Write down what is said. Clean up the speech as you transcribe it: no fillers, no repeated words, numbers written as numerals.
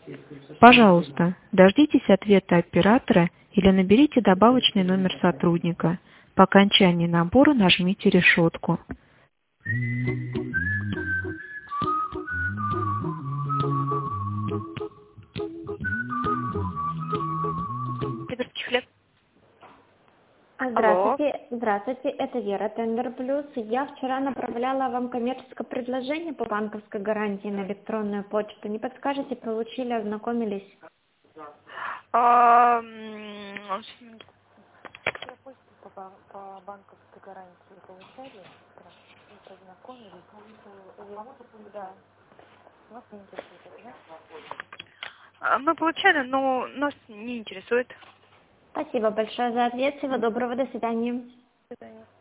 Пожалуйста, дождитесь ответа оператора или наберите добавочный номер сотрудника. По окончании набора нажмите решетку. Сибирский хлеб. Здравствуйте, здравствуйте, это Вера, Тендер Плюс. Я вчера направляла вам коммерческое предложение по банковской гарантии на электронную почту. Не подскажете, получили, ознакомились? По банковской гарантии получали, познакомились. Да. Нас не интересует, да? Мы получали, но нас не интересует. Спасибо большое за ответ. Всего доброго, до свидания. До свидания.